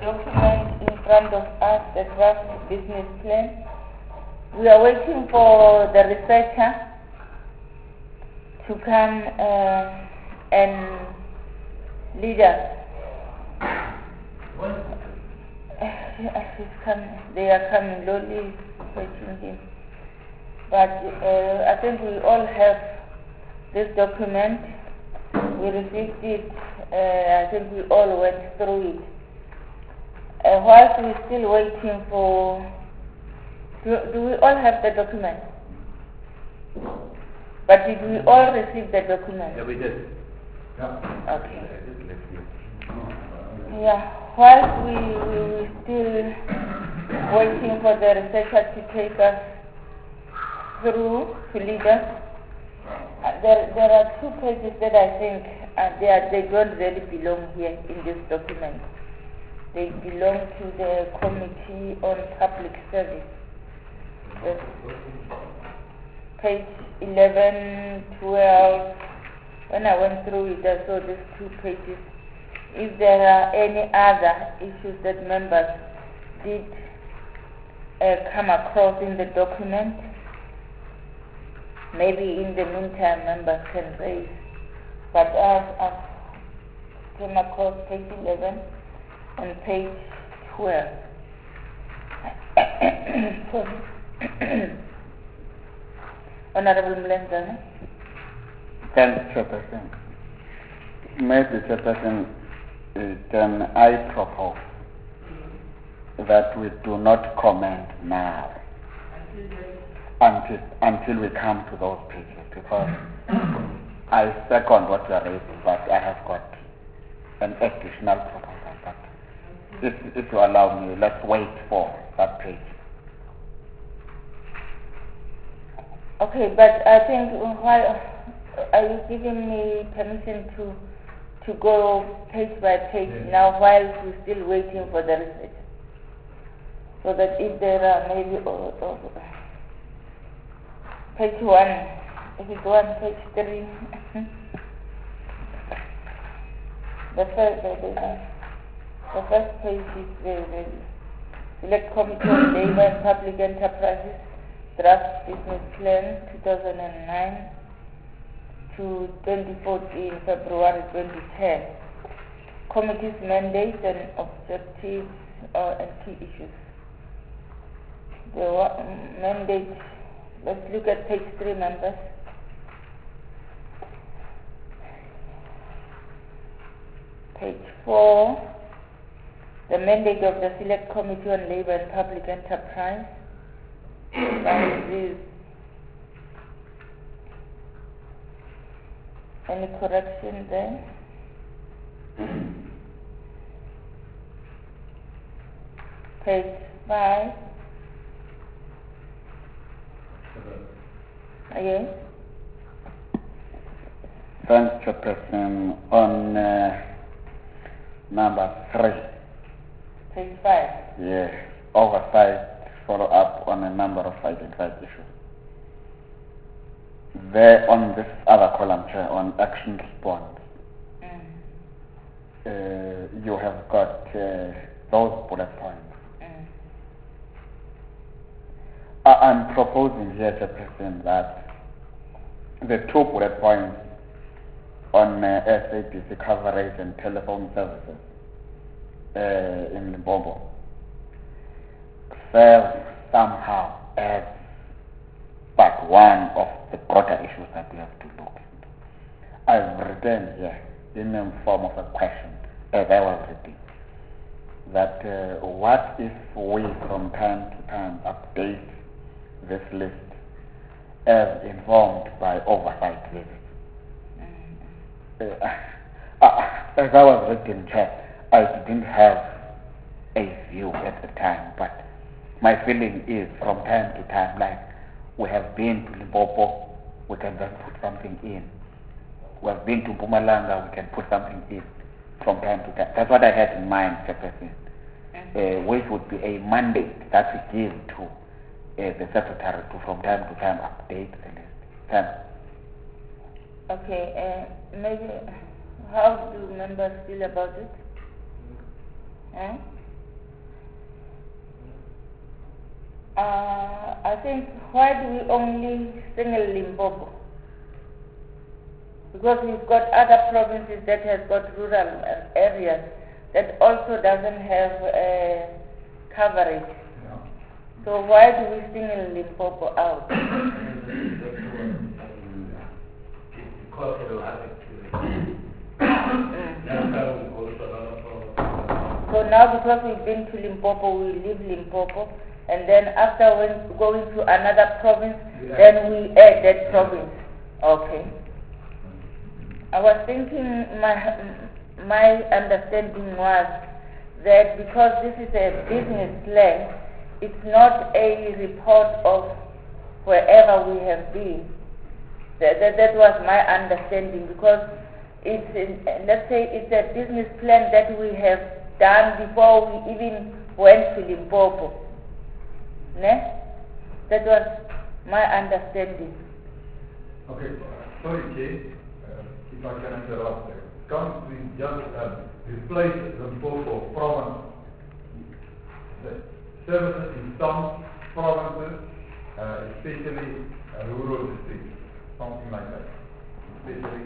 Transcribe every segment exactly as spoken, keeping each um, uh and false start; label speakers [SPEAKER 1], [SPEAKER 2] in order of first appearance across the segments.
[SPEAKER 1] document in front of us, the draft business plan. We are waiting for the researcher to come uh, and lead us. He's coming. They are coming. Loli is waiting him. But uh, I think we all have this document. We received it. Uh, I think we all went through it. Uh, whilst we're still waiting for... Do, do we all have the document? But did we all receive the document?
[SPEAKER 2] Yeah, we did.
[SPEAKER 1] Yeah. Okay. Yeah. Whilst we, we, we're still waiting for the researcher to take us through, to lead us, uh, there, there are two pages that I think uh, they, are, they don't really belong here in this document. They belong to the Committee on Public Service. Yes. Page eleven, twelve. When I went through it, I saw these two pages. If there are any other issues that members did uh, come across in the document, maybe in the meantime members can raise. But I've, I've came across page eleven and page twelve. Sorry. Honorable Mlenzana.
[SPEAKER 3] Thanks, Chairperson. Maybe, Chairperson, can I propose that we do not comment now until, until we come to those pages, because I second what you are raising, but I have got an additional proposal. But if, if you allow me, let's wait for that page.
[SPEAKER 1] Okay, but I think why are you giving me permission to to go page by page yeah. now while we're still waiting for the research? So that if there are maybe oh, oh, page one, if it's one, page three, the first the, the, the first page is the, the Select Committee on Labour and Public Enterprises Draft Business Plan two thousand nine to twenty fourteen, February twenty ten. Committee's mandate and objectives uh, and key issues. The uh, mandate, let's look at page three, members. Page four, the mandate of the Select Committee on Labour and Public Enterprise. That is, any correction there? Page five. Yes.
[SPEAKER 3] Thanks, Chairperson. On uh, number three.
[SPEAKER 1] Page five.
[SPEAKER 3] Yes. Oversight. Follow up on a number of identified issues. There on this other column, Chair, on action response, mm. uh, you have got uh, those bullet points. Mm. I- I'm proposing here, Chairperson, that the two bullet points on uh, S A B C coverage and telephone services uh, in Limpopo serve somehow as but one of the broader issues that we have to look into. I've written here in the form of a question, as I was reading, that uh, what if we from time to time update this list as informed by oversight visits? Mm-hmm. Uh, uh, as I was reading, Chair, I didn't have a view at the time, but my feeling is from time to time, like we have been to Limpopo, we can just put something in. We have been to Mpumalanga, we can put something in from time to time. That's what I had in mind, Chairperson, mm-hmm. uh, which would be a mandate that we give to uh, the Secretary to from time to time update the list. Thanks.
[SPEAKER 1] Okay, uh, maybe how do members feel about it? Eh? Uh, I think, why do we only single Limpopo? Because we've got other provinces that have got rural uh, areas that also doesn't have uh, coverage.
[SPEAKER 2] Yeah.
[SPEAKER 1] So why do we single Limpopo out?
[SPEAKER 4] Because it will have it
[SPEAKER 1] So now because we've been to Limpopo, we leave Limpopo, and then after when going to another province,
[SPEAKER 2] Yeah.
[SPEAKER 1] then we add that province. Okay. I was thinking, my my understanding was that because this is a business plan, it's not a report of wherever we have been. That, that, that was my understanding, because it's in, let's say it's a business plan that we have done before we even went to Limpopo. Ne? That was my understanding.
[SPEAKER 2] Okay, sorry, Kay, uh, if I can interrupt there. Can't we just uh, replace Limpopo province? The services in some provinces, uh, especially uh, rural districts, something like that. Especially,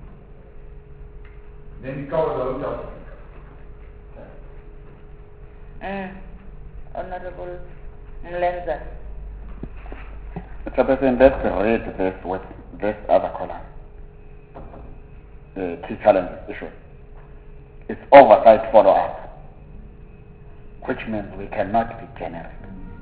[SPEAKER 2] then we cover the whole country.
[SPEAKER 1] Mm. Honorable Mlenza.
[SPEAKER 3] Mister President, let's read this with this other column. The key challenge issue. It's oversight follow-up, which means we cannot be generic.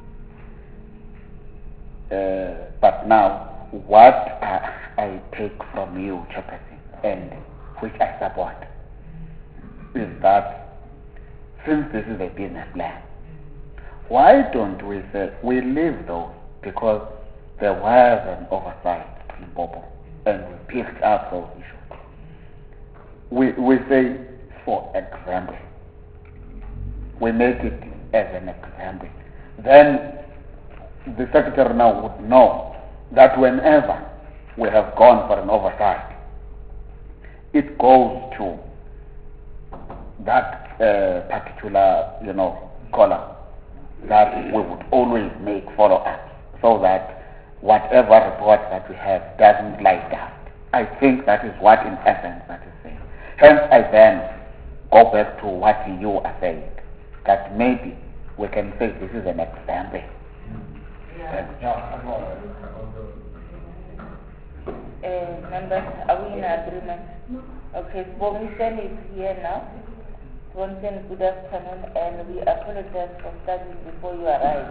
[SPEAKER 3] Uh, but now, what I, I take from you, Chairperson, and which I support, is that since this is a business plan, why don't we say we leave those, because there was an oversight in Limpopo and we picked up those issues. We, we say, for example, we make it as an example. Then the Secretary now would know that whenever we have gone for an oversight, it goes to that uh, particular, you know, column that we would always make follow-up, so that whatever report that we have doesn't lie down. I think that is what in essence that is saying. Hence I then go back to what you are saying, that maybe we can say this is an example.
[SPEAKER 1] Yeah.
[SPEAKER 2] Yeah, I got it. I got it.
[SPEAKER 1] Uh, members, are we in agreement? Okay, Bomisen is here now. Bomisen, good afternoon, and we apologize for starting before you arrived.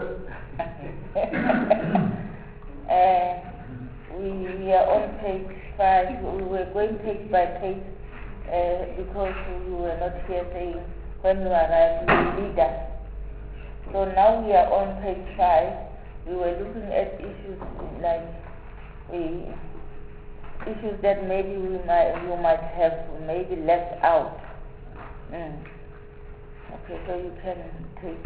[SPEAKER 1] uh, we, we are on page five. We were going page by page uh, because you were not here saying when you arrived, you will lead us. So now we are on page five. We were looking at issues like we, issues that maybe we might you might have maybe left out. Mm. Okay, so you can take.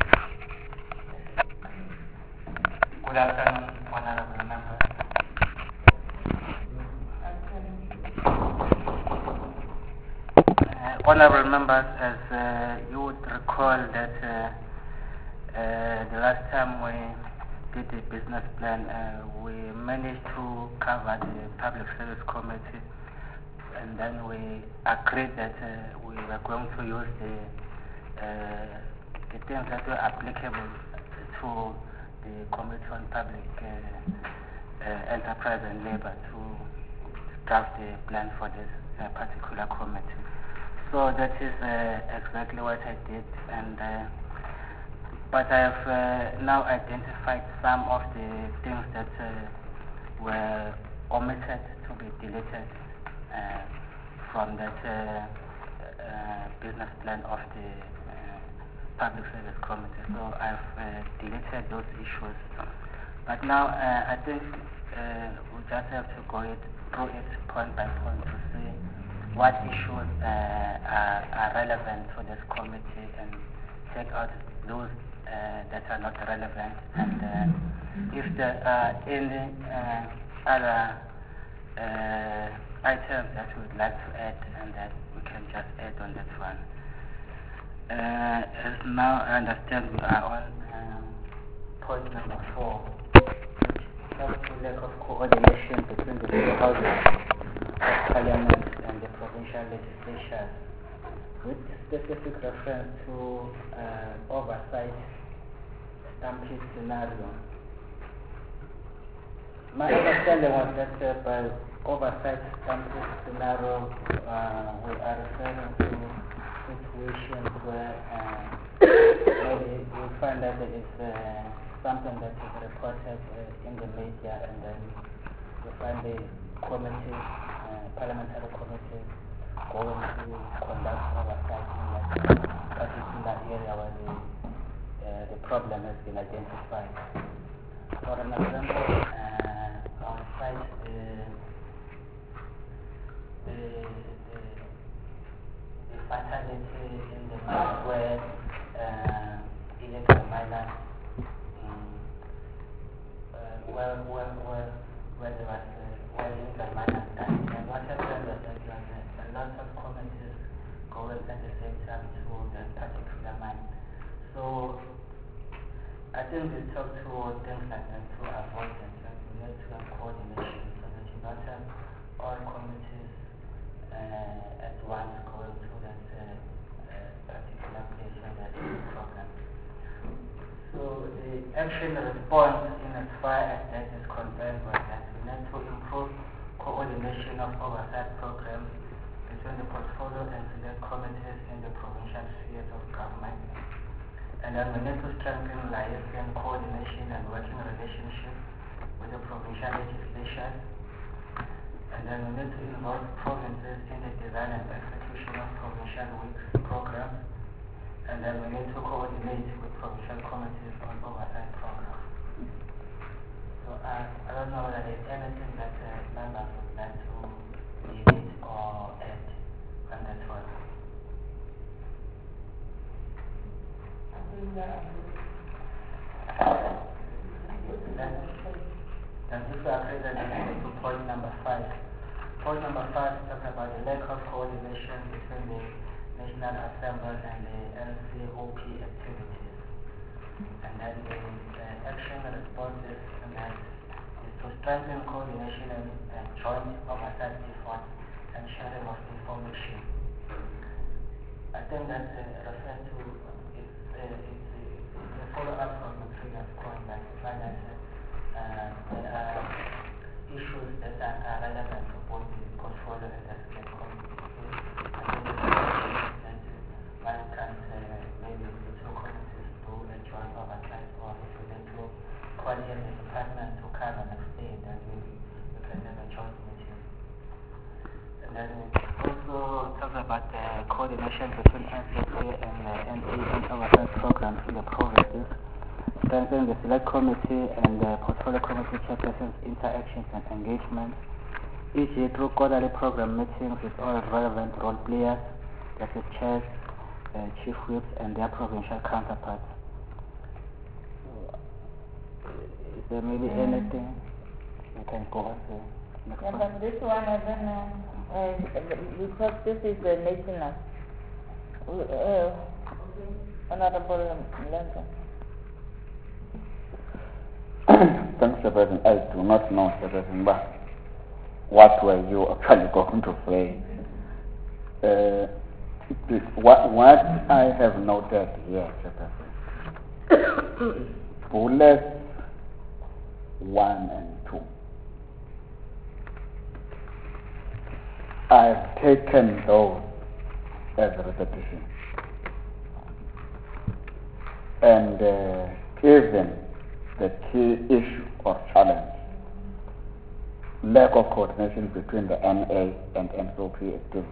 [SPEAKER 5] Good afternoon, honorable members. Uh, honorable members, as uh, you would recall that uh, uh, the last time we did the business plan, uh, we managed to cover the Public Service Committee, and then we agreed that uh, we were going to use the, uh, the things that were applicable to the Committee on Public uh, uh, Enterprise and Labor to draft the plan for this uh, particular committee. So that is uh, exactly what I did, and uh, but I have uh, now identified some of the things that uh, were omitted to be deleted uh, from that uh, uh, business plan of the uh, Public Service Committee. So I've uh, deleted those issues. But now uh, I think uh, we just have to go it, through it point by point to see what issues uh, are, are relevant to this committee and take out those uh, that are not relevant. And uh, if there are any uh, other uh, items that we would like to add, and that we can just add on that one. Uh, as now I understand we are on um, point number four, which has to lack of coordination between the two houses of Parliament and the provincial legislatures, with specific reference to uh, oversight stampede scenario. My understanding was that uh, by oversight stampede scenario, uh, we are referring to situations where uh, maybe we find that there is uh, something that is reported uh, in the media, and then we find the committees, uh, parliamentary committees, going to conduct oversight in that particular area where the, uh, the problem has been identified. For an example, uh, on site, the, the, the, the fatality in the mine where uh, illegal miners, um, uh, where, where, where, where there was uh, where illegal miners died. And what happened was that there was a, a lot of committees going at the same time to the particular mine. So I think we talk to things like that to avoid that. Like we need to have coordination so that you not have all committees uh, at once going to that uh, uh, particular place where there is a problem. So the action response in as far as that is concerned was that we need to improve coordination of oversight programs between the portfolio and select committees in the provincial spheres of government. And then we need to strengthen liaison, coordination, and working relationship with the provincial legislation. And then we need to involve provinces in the design and execution of provincial weeks programs. And then we need to coordinate with provincial committees on oversight programs. So uh, I don't know whether there's anything that uh, members would like to delete or add on that one. Then, then if we are present to point number five. Point number five talks about the lack of coordination between the National Assembly and the L C O P activities. And then the uh, action responses and that is to strengthen coordination and, and joint oversight efforts and sharing of information. I think that uh, refers to Uh, it's, it's a follow-up from the previous point that we find that uh, there are issues that are, are relevant to both the portfolio and the select committee. I think the solution is that uh, one can uh, maybe the two committees do a joint oversight, or if we need to coordinate the department to come and explain, then maybe we can have a joint meeting. And then also talk about the coordination between N C C and uh, N T and oversight programs in the provinces, strengthening the select committee and the portfolio committee chairpersons' interactions and engagements, E G through quarterly program meetings with all relevant role players, that is chairs, uh, chief whips, and their provincial counterparts. So, is there maybe mm. anything you can go on to? Next
[SPEAKER 1] yeah,
[SPEAKER 5] one.
[SPEAKER 1] but this one I don't know. Uh, because this is the national. Uh, Honorable Mlenza.
[SPEAKER 3] Thanks, Mister President. I do not know, Mister President, but what were you actually going to say? Uh, this, what, what I have noted here, Mister President, bullets one and two. I've taken those as a repetition. And uh, even the key issue or challenge, lack of coordination between the N A and N C O P activity.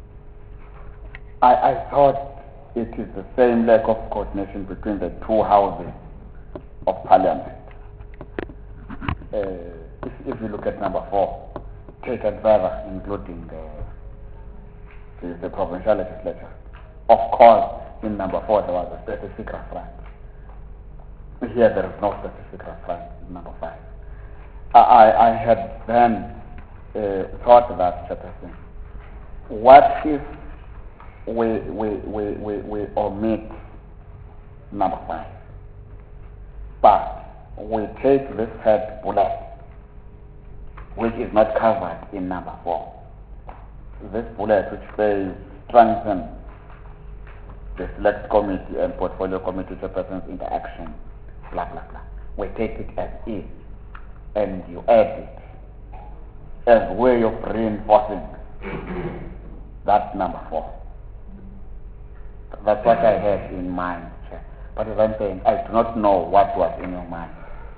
[SPEAKER 3] I, I thought it is the same lack of coordination between the two houses of Parliament. Uh, if, if you look at number four, taken further, including the, the, the provincial legislature. Of course, in number four there was a specific reference. Here there is no specific reference in number five. I, I, I had then uh, thought that, Chairperson, what if we, we, we, we, we omit number five, but we take this third bullet, which is not covered in number four. This bullet which says strengthen the select committee and portfolio committee chairperson's interaction, blah blah blah. We take it as is, and you add it as a way of reinforcing that number four. That's what I had in mind, Chair. But as I'm saying, I do not know what was in your mind.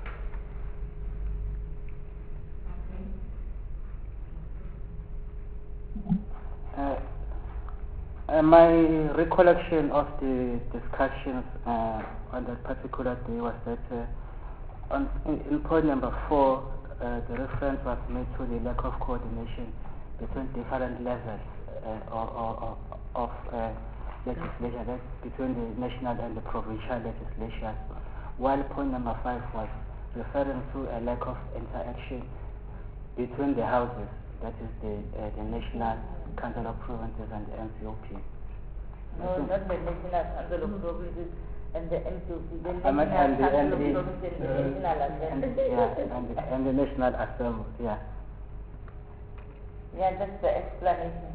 [SPEAKER 5] Uh, uh, my recollection of the discussions uh, on that particular day was that uh, on, in, in point number four, uh, the reference was made to the lack of coordination between different levels uh, or, or, or, of uh, legislature, that between the national and the provincial legislatures, while point number five was referring to a lack of interaction between the houses, that is the, uh, the National Council of Provinces and the N C O P.
[SPEAKER 1] No, not the National Council of Provinces and the N C O P, the
[SPEAKER 5] I meant
[SPEAKER 1] National
[SPEAKER 5] and the,
[SPEAKER 1] Council
[SPEAKER 5] and
[SPEAKER 1] of
[SPEAKER 5] the,
[SPEAKER 1] Provinces and the National
[SPEAKER 5] and,
[SPEAKER 1] Assembly.
[SPEAKER 5] yeah, and, the, and the National Assembly, yeah.
[SPEAKER 1] Yeah, that's the explanation.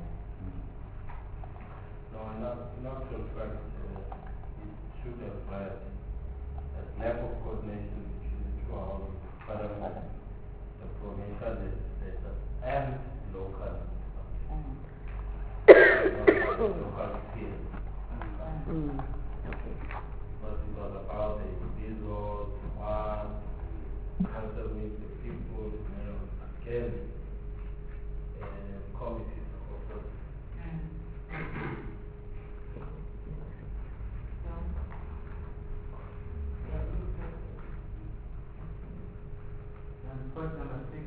[SPEAKER 4] No, not, not to fact, uh, it should have read a lack of coordination between the two houses, parliament, the provincial legislature, and local,
[SPEAKER 1] Mm.
[SPEAKER 4] local sphere.
[SPEAKER 1] Mm.
[SPEAKER 4] But it was about the individuals, one, council with the people, you know, again, uh, committees also.
[SPEAKER 5] And point number six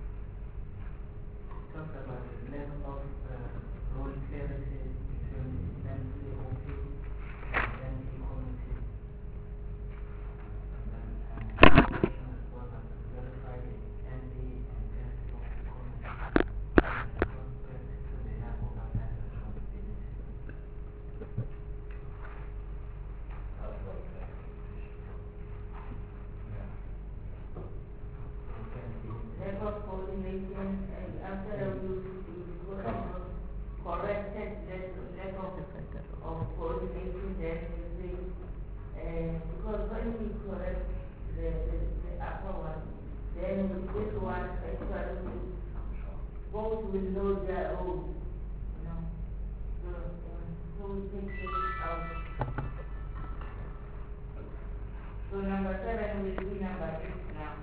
[SPEAKER 5] talks about the lack of uh, role clarity between the N C O P and the N C committee. And then uh, the question is was to verify the N D and N C O P committee as responsible to their oversight responsibility.
[SPEAKER 4] That's what the expectation was.
[SPEAKER 1] Lack of coordination, and after you, you go and corrected that lack of, of coordination, then you say, uh, because when we correct the, the, the upper one, then this one actually both will know their own, you know. So, um, so we take this out. So number seven will be number six now.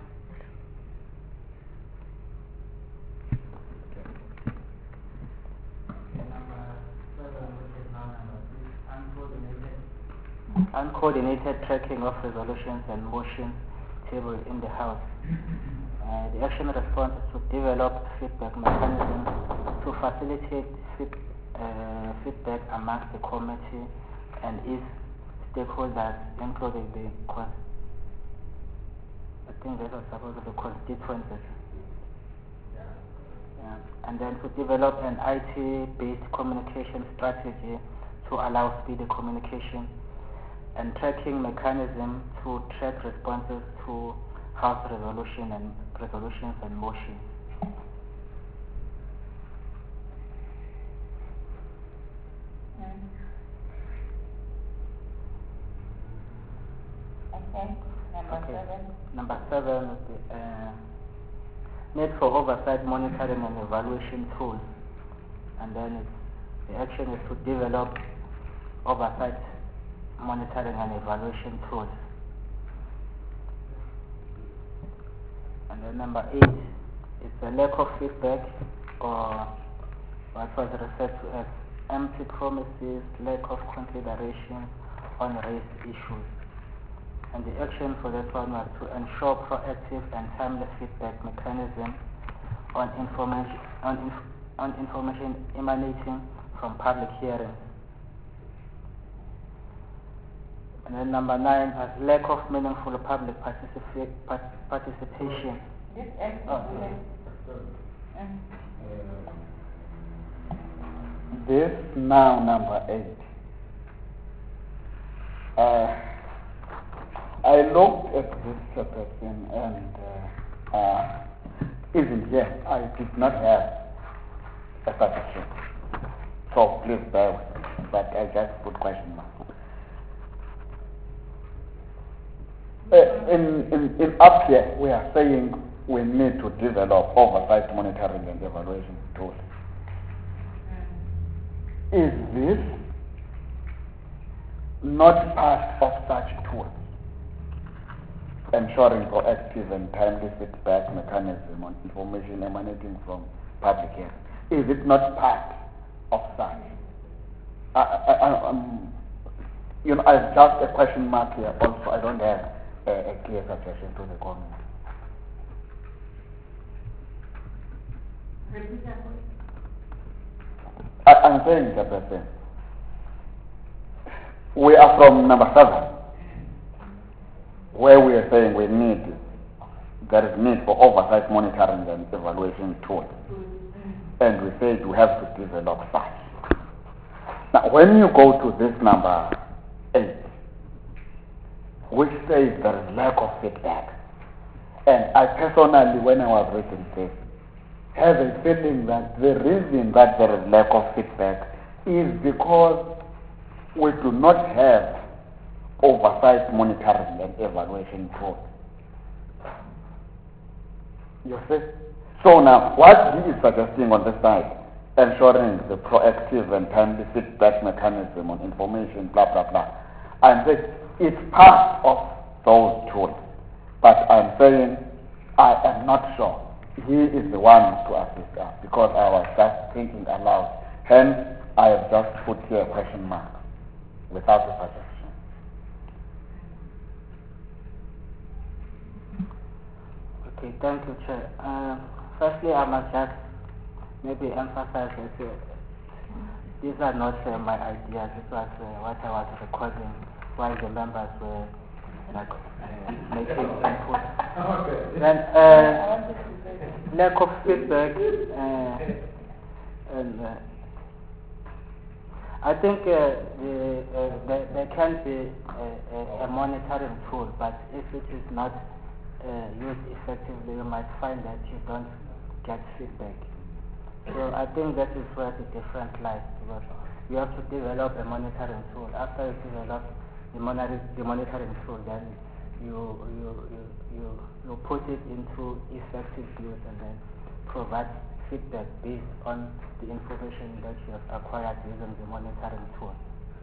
[SPEAKER 5] Uncoordinated tracking of resolutions and motions tabled in the House. Uh, the action response is to develop feedback mechanisms to facilitate feed, uh, feedback amongst the committee and its stakeholders, including the con- I think that was supposed to be constituencies. Yeah. And then to develop an I T-based communication strategy to allow speedy communication and tracking mechanism to track responses to House resolution and resolutions and motions.
[SPEAKER 1] Mm. Okay, number
[SPEAKER 5] Okay.
[SPEAKER 1] seven.
[SPEAKER 5] Number seven is the uh, need for oversight, monitoring and evaluation tools. And then it's, the action is to develop oversight, monitoring and evaluation tools. And then number eight is the lack of feedback, or what was referred to as empty promises, lack of consideration on raised issues. And the action for that one was to ensure proactive and timely feedback mechanism on information on, inf- on information emanating from public hearings. And then number nine was lack of meaningful public participa- part- participation.
[SPEAKER 1] This empty
[SPEAKER 5] Oh,
[SPEAKER 1] bullet.
[SPEAKER 5] yeah.
[SPEAKER 1] Mm.
[SPEAKER 3] This now number eight. Uh, I looked at this person and uh, uh, even here I did not have a suggestion. So please bear with me, but I just put question mark. Uh, in, in, in up here, we are saying we need to develop oversight monitoring and evaluation tools. Is this not part of such tools? Ensuring proactive and timely feedback mechanism on information emanating from public health. Is it not part of such? I, I, I, um, you know, I've just a question mark here also. I don't have a, a clear suggestion to the comment. I, I'm saying, Chairperson, we are from number seven, where we are saying we need, there is need for oversight monitoring and evaluation tools. And we said we have to develop such. Now, when you go to this number eight, which says there is lack of feedback, and I personally, when I was reading this, have a feeling that the reason that there is lack of feedback is because we do not have oversight monitoring and evaluation tools. You see? So now, what he is suggesting on this side, ensuring the proactive and timely feedback mechanism on information, blah, blah, blah. I'm saying it's part of those tools. But I'm saying I am not sure. He is the one to assist us because I was just thinking aloud. Hence, I have just put here a question mark without a suggestion.
[SPEAKER 5] Okay, thank you, Chair. Uh, firstly, I must just maybe emphasize that uh, these are not uh, my ideas. This was uh, what I was recording while the members were like, uh, making input.
[SPEAKER 2] Okay.
[SPEAKER 5] Then, uh, lack of feedback, uh, and uh, I think uh, the, uh, there, there can be a, a, a monitoring tool, but if it is not uh, used effectively, you might find that you don't get feedback. So I think that is where the difference lies, because you have to develop a monitoring tool. After you develop the, monitor, the monitoring tool, then you you, you you you put it into effective use and then provide feedback based on the information that you have acquired using the monitoring tool.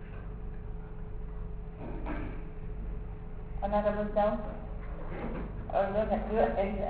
[SPEAKER 1] Honorable Down? Or no, you are saying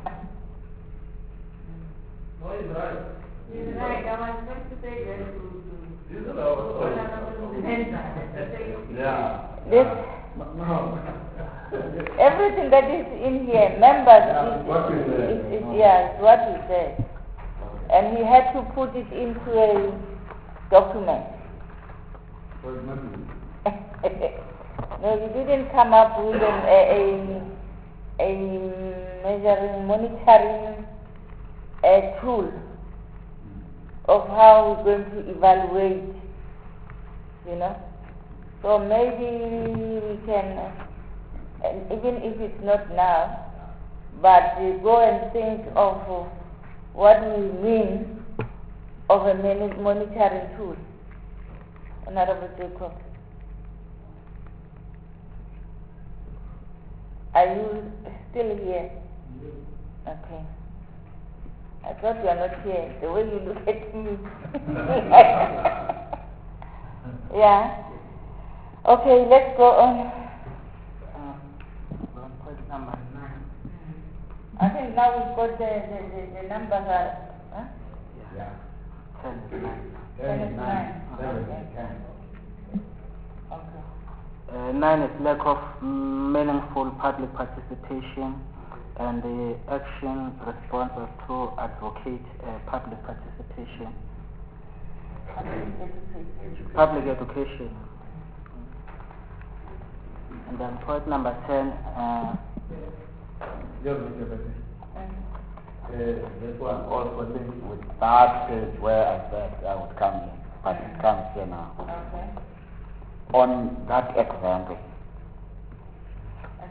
[SPEAKER 2] No, he's right.
[SPEAKER 6] He's right. I was going to say that to, to
[SPEAKER 2] These are our
[SPEAKER 6] Honorable Mensa.
[SPEAKER 2] Yeah.
[SPEAKER 1] this,
[SPEAKER 2] No.
[SPEAKER 1] everything that is in here, members,
[SPEAKER 2] Yeah,
[SPEAKER 1] is,
[SPEAKER 2] what we said.
[SPEAKER 1] is, is, yeah, it's what we said. And he had to put it into a document.
[SPEAKER 2] So it's nothing.
[SPEAKER 1] No, you didn't come up with an, a, a, a measuring, monitoring a tool of how we're going to evaluate, you know. So maybe we can, uh, and even if it's not now, but we go and think of uh, what we mean of a mani- monitoring tool. Honorable Jacob. Are you still here? Okay. I thought you are not here. The way you look at me. Yeah. Okay, let's go on.
[SPEAKER 5] Uh, point number nine.
[SPEAKER 1] I think now we've got the, the, the, the numbers are, huh?
[SPEAKER 3] Yeah.
[SPEAKER 5] Ten is nine.
[SPEAKER 1] Ten is nine.
[SPEAKER 3] Seven
[SPEAKER 1] Okay.
[SPEAKER 3] is ten.
[SPEAKER 1] Okay.
[SPEAKER 5] Uh, nine is lack of meaningful public participation, and the action response was to advocate uh, public participation. Public education. And then point number ten, uh,
[SPEAKER 3] Just Mister President. Uh, this one also linked with that page where I said I would come in, but it comes here now.
[SPEAKER 1] Okay.
[SPEAKER 3] On that example,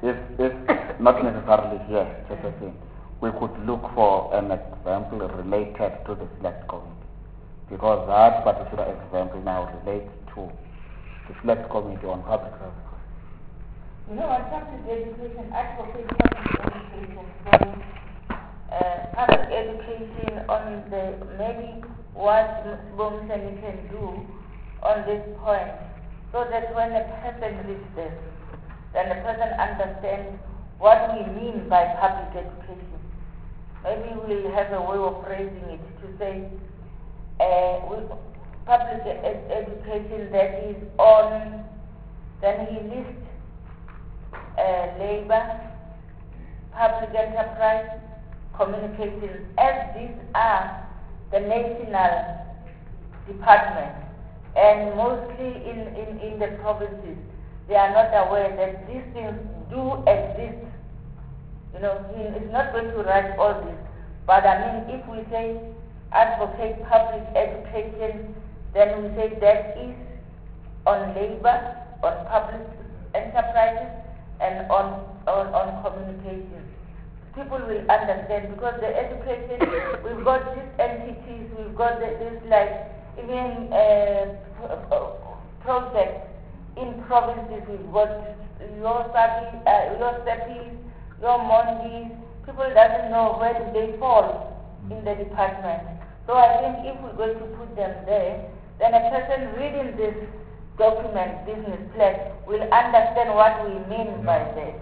[SPEAKER 3] if, if not necessarily here, Chairperson, we could look for an example related to the select committee, because that particular example now relates to the select committee on public services.
[SPEAKER 1] You know, on public education, advocate public education, so uh, public education on the, maybe what Bomsani can do on this point, so that when a person reads this, then the person understands what we mean by public education. Maybe we'll have a way of phrasing it to say uh, we, public ed- education that is on, then he lists uh, labor, public enterprise, communications, as these are the national departments. And mostly in, in, in the provinces, they are not aware that these things do exist. You know, he is not going to write all this. But I mean, if we say advocate public education, then we say that is on labor, on public enterprises, and on, on, on communications. People will understand, because the education, we've got these entities, we've got the, this like, even uh, projects in provinces, we've got your SAPI, uh, your SAPI, your Mondis. People doesn't know where do they fall in the department. So I think if we're going to put them there, then a person reading this document, business plan, will understand what we mean by that.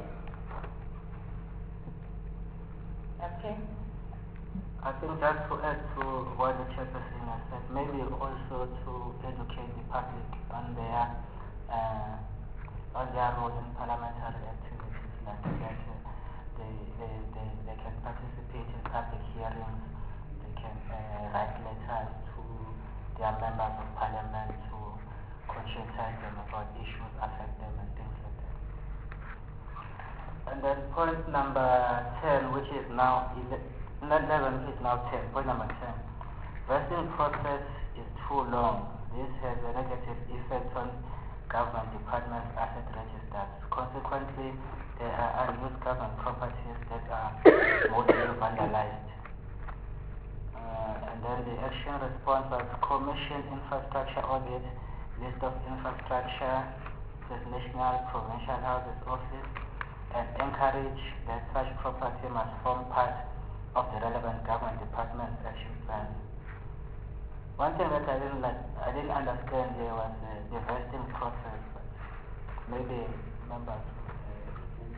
[SPEAKER 1] Okay?
[SPEAKER 5] I think just to add to what the chairperson has said, maybe also to educate the public on their uh, on their role in parliamentary activities, like that uh, they, they, they, they can participate in public hearings, they can uh, write letters to their members of parliament to conscientize them about issues affect them and things like that. And then point number ten, which is now eleven. Not eleven is now ten. Point number ten. Vesting process is too long. This has a negative effect on government departments' asset registers. Consequently, there are unused government properties that are mostly vandalized. Uh, and then the action response was commission infrastructure audit, list of infrastructure, says National Provincial Houses Office, and encourage that such property must form part of the relevant government department's action plan. One thing that I didn't like, I didn't understand there was uh, the vesting process, but maybe members would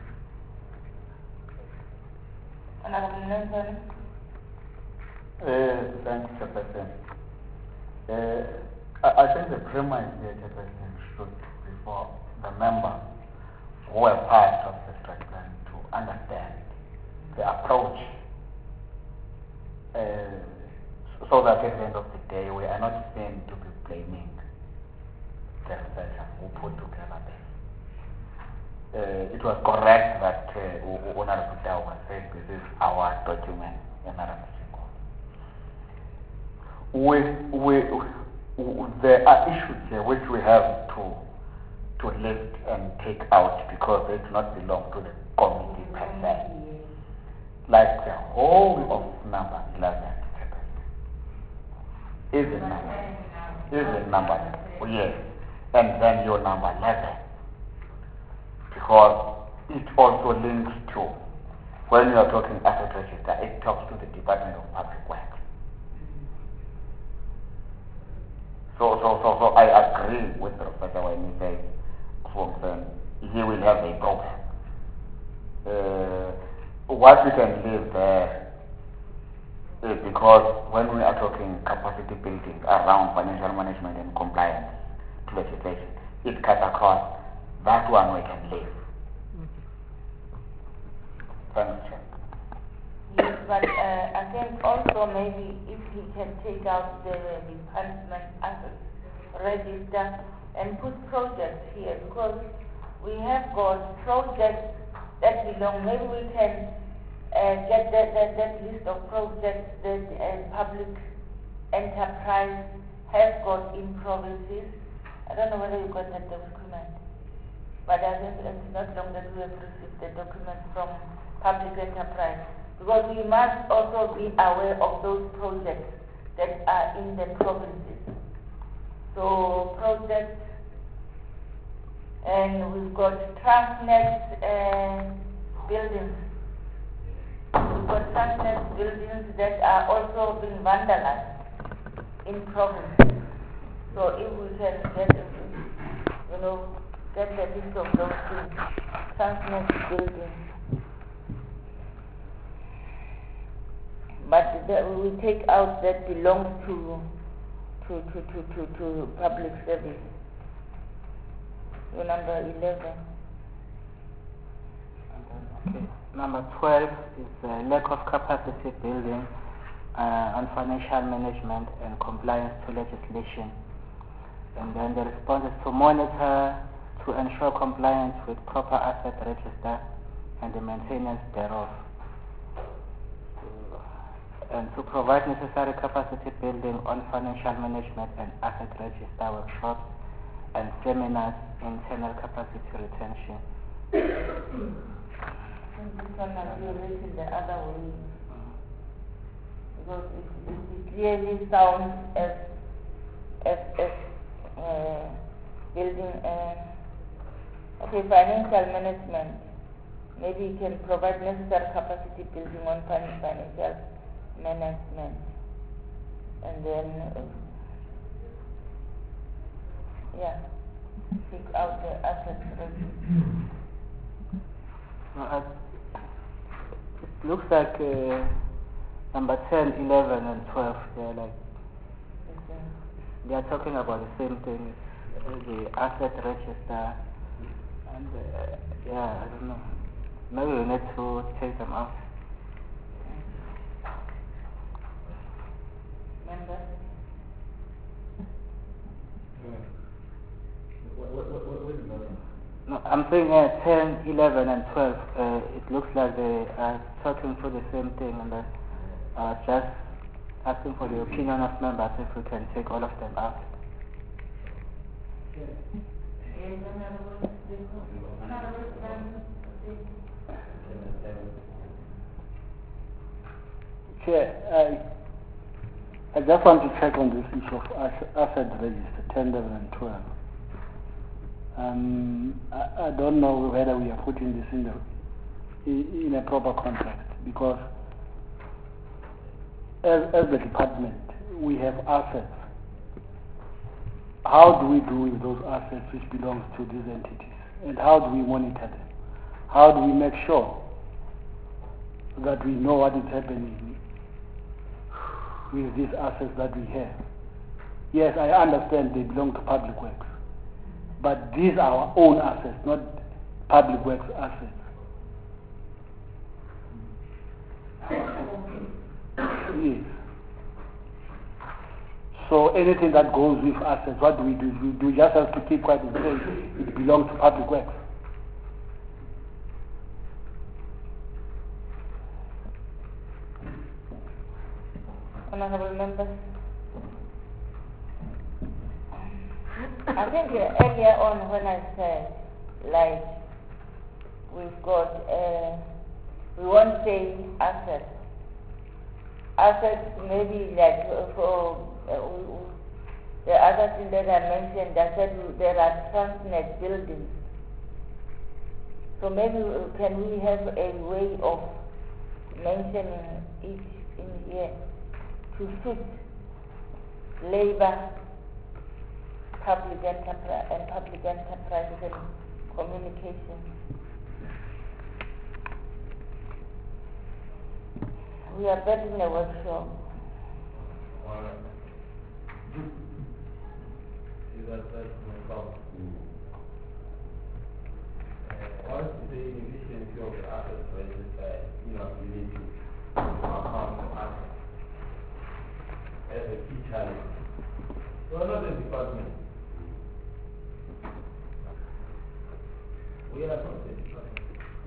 [SPEAKER 5] uh,
[SPEAKER 1] Honorable Nelson.
[SPEAKER 3] Uh, thanks, Chairperson. Uh, I, I think the premise here, Chairperson, should be for the members who are part of the strike plan to understand the approach, uh, so that at the end of the day we are not seen to be blaming the researchers who put together this. Uh, it was correct that uh, Honorable Dao was saying this is our document, Honorable Singo. We, we, we, there are issues here which we have to to lift and take out because they do not belong to the committee per se. Like the whole of number eleven is a number, is a number, oh, yes, and then your number eleven, because it also links to, when you are talking asset register, it talks to the Department of Public Works. So, so, so, so I agree with the professor when he says, he will have a problem. Uh, what we can leave there is because when we are talking capacity building around financial management and compliance to legislation, it cuts across. That one we can leave. Thanks, Chair.
[SPEAKER 1] Yes, but uh, I think also maybe if he can take out the department asset register and put projects here, because we have got projects that belong, maybe we can uh, get that, that, that list of projects that uh, public enterprise has got in provinces. I don't know whether you got that document. but I think it's not long that we have received the documents from public enterprise, because we must also be aware of those projects that are in the provinces. So projects, and we've got Transnet uh, buildings. We've got Transnet buildings that are also being vandalized in provinces. So if we can get, you know, get the list of those things, Transnet buildings. But the, we take out that belongs to to to to to, to public service. So number eleven.
[SPEAKER 5] Okay. Number twelve is uh, lack of capacity building uh, on financial management and compliance to legislation. And then the response is to monitor, to ensure compliance with proper asset register and the maintenance thereof. And to provide necessary capacity building on financial management and asset register workshops and seminars, internal capacity retention.
[SPEAKER 1] This one must be written the other way, because it, it clearly sounds as as as uh, building. Uh, okay, financial management. Maybe you can provide necessary capacity building on fin- financial management, and then uh, yeah, take out the asset register.
[SPEAKER 5] No, uh, it looks like uh, number ten, eleven, and twelve. They're like
[SPEAKER 1] Okay.
[SPEAKER 5] they are talking about the same thing, uh, the asset register, and uh, yeah, I don't know. Maybe we need to take them out.
[SPEAKER 1] Members?
[SPEAKER 2] What, what, what, what, what is that?
[SPEAKER 5] No, I'm saying uh, ten, eleven, and twelve. Uh, it looks like they are talking for the same thing, and uh, uh, just asking for the opinion of members if we can take all of them out.
[SPEAKER 1] Yes, Honorable Honorable
[SPEAKER 7] Chair, I, I just want to check on this issue of asset, asset register, ten, eleven, and twelve. Um, I, I don't know whether we are putting this in, the, in, in a proper context, because as, as the department, we have assets. How do we do with those assets which belong to these entities? And how do we monitor them? How do we make sure that we know what is happening with these assets that we have? Yes, I understand they belong to public works, but these are our own assets, not public works assets. Yes. So anything that goes with assets, what do we do? We do just have to keep quiet and say it belongs to public works.
[SPEAKER 1] Honorable members, I think uh, earlier on when I said, like, we've got, uh, we won't say assets. Assets maybe like uh, for uh, the other thing that I mentioned, I said there are Transnet buildings. So maybe uh, can we have a way of mentioning it in here to fit labor, public enterprise, and public enterprises and communication. We are back in the workshop.
[SPEAKER 4] See, that, that's no problem. Uh, what is the inefficiency of the assets register, you know, you need to account for assets as a key challenge. So another department. We are not the department.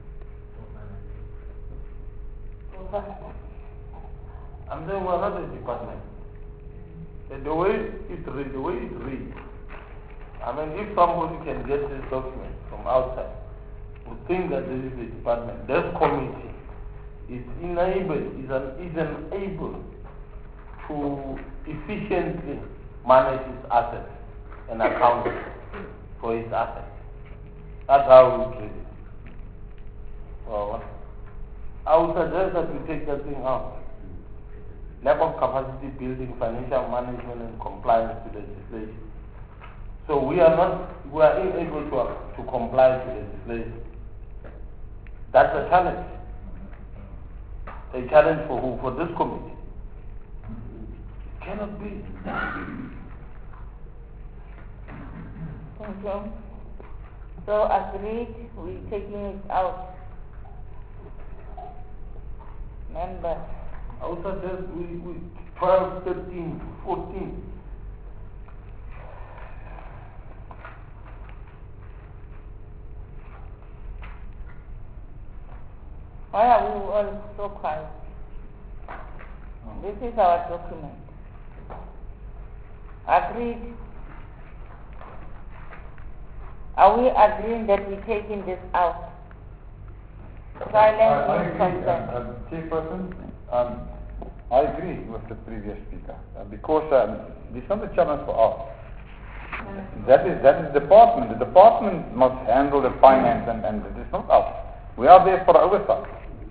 [SPEAKER 4] I'm saying we're not a department. And the way it reads, the way it reads, I mean, if somebody can get this document from outside, would think that this is the department, this committee is enabled, is, an, is enabled to efficiently manage its assets and account for its assets. That's how we treat it. Well, I would suggest that we take that thing out. Lack of capacity building, financial management and compliance to legislation. So we are not, we are unable to, to comply to legislation. That's a challenge. A challenge for who? For this committee. It cannot be.
[SPEAKER 1] Thank you. So agreed, we're taking it out. Members.
[SPEAKER 4] I would suggest we, we twelve, thirteen, fourteen.
[SPEAKER 1] Why are we all so quiet? This is our document. Agreed. Are we agreeing that we're taking this out? Silence
[SPEAKER 2] I, I
[SPEAKER 1] means
[SPEAKER 2] agree,
[SPEAKER 1] consent.
[SPEAKER 2] uh, uh, Chairperson, um, I agree with the previous speaker uh, because um, it's not a challenge for us. That is that is the department. The department must handle the finance and, and it is not us. We are there for oversight.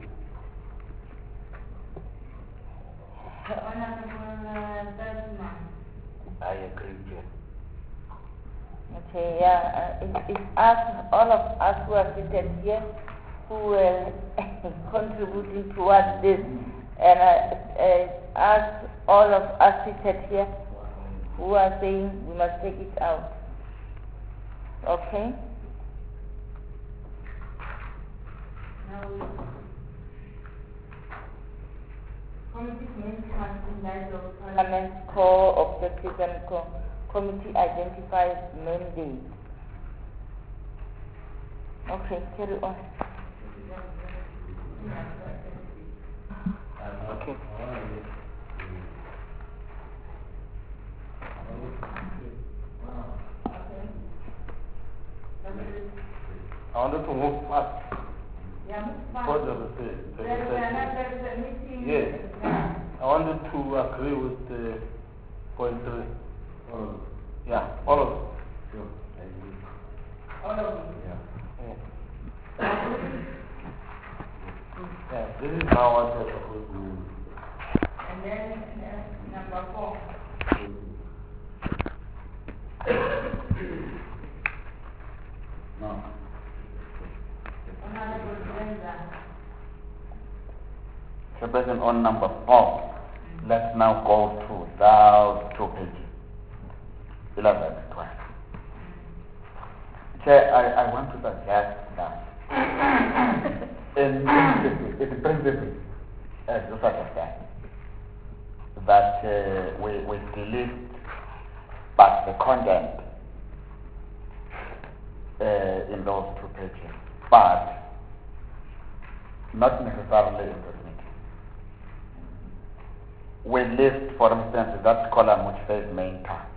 [SPEAKER 3] I agree, Chair.
[SPEAKER 1] Okay, yeah, uh, it, it's us, all of us who are seated here, who are contributing towards this, and uh, uh, us, all of us seated here, who are saying we must take it out. Okay?
[SPEAKER 6] Now we commitment must be light of
[SPEAKER 1] Parliament's core objectives and co- committee identifies mandate. Okay, carry on.
[SPEAKER 3] Okay.
[SPEAKER 4] I wanted to move fast.
[SPEAKER 6] Yeah, move fast.
[SPEAKER 4] Further with the, the,
[SPEAKER 6] There is
[SPEAKER 4] the,
[SPEAKER 6] another meeting.
[SPEAKER 4] Yes.
[SPEAKER 6] Yeah.
[SPEAKER 4] I wanted to agree with the point three. Yeah, all of it.
[SPEAKER 6] All of them.
[SPEAKER 4] Yeah. Yeah. Yeah, this is now what we're supposed to do.
[SPEAKER 6] And then uh, number four.
[SPEAKER 2] No.
[SPEAKER 6] Honorable Brenda.
[SPEAKER 3] Chairperson, on number four, let's now go to those two pages, eleven and twelve. Chair, I, I want to suggest that in principle, in principle, as you suggest, that uh, we, we delete but the content uh, in those two pages, but not necessarily in this meeting. We list, for instance, that column which says main task.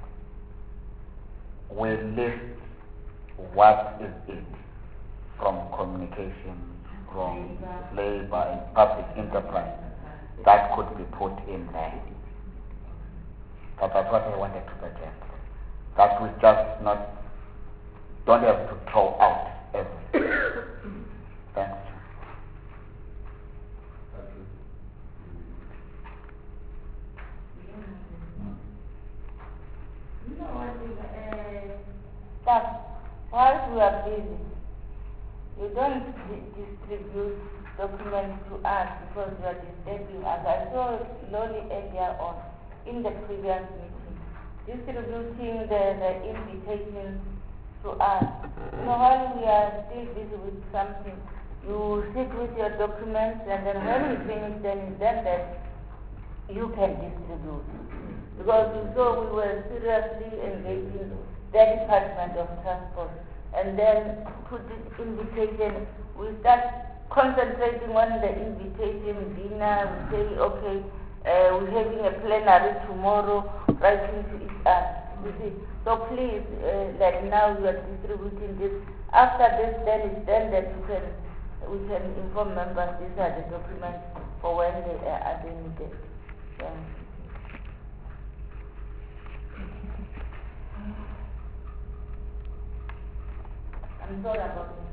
[SPEAKER 3] We list what is it from communications, from labor and public enterprise that could be put in there. But that's what I wanted to suggest. That we just not don't have to throw out everything. Thanks.
[SPEAKER 1] You know what is, uh, staff, while we are busy, you don't di- distribute documents to us because you are disturbing us. I saw Lolly earlier on in the previous meeting, distributing the, the invitations to us. You know, while we are still busy with something, you sit with your documents and then when we finish, then then that you can distribute. Because we saw we were seriously engaging the Department of Transport, and then put this invitation, we start concentrating on the invitation dinner, we say, okay, uh, we're having a plenary tomorrow, writing to each other. You see, so please, uh, like now you are distributing this. After this, then it's then that you can we can inform members these are the documents for when they uh, are they needed. Yeah. I'm sorry about it.